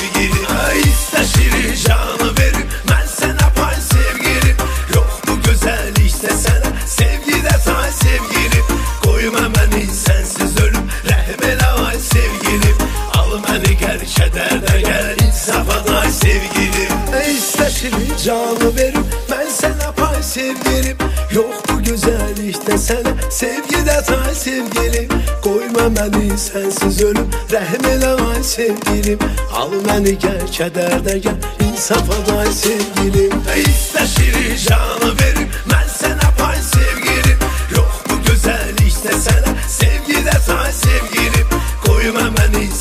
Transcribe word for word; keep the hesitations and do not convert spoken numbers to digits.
sevgilim. İstəşir canı verim mən sənə pay sevgilim. Yox bu gözəllikdə sənə sevgidə say sevgilim. Qoyma məni sənsiz ölüm rəhm elə ay sevgilim. Al məni gəl kədərdə gəl insafa day sevgilim. İstəşir canı verim mən sənə pay sevgilim. Yox bu gözəllikdə sənə sevgidə say sevgilim. Qoyma məni sənsiz ölüm rəhm elə ay sevgilim. Al məni gəl kədərdə gəl insafa day sevgilim. İstəşir canı verim mən sənə pay sevgilim. Yox bu gözəllikdə sənə sevgidə say sevgilim. Qoyma məni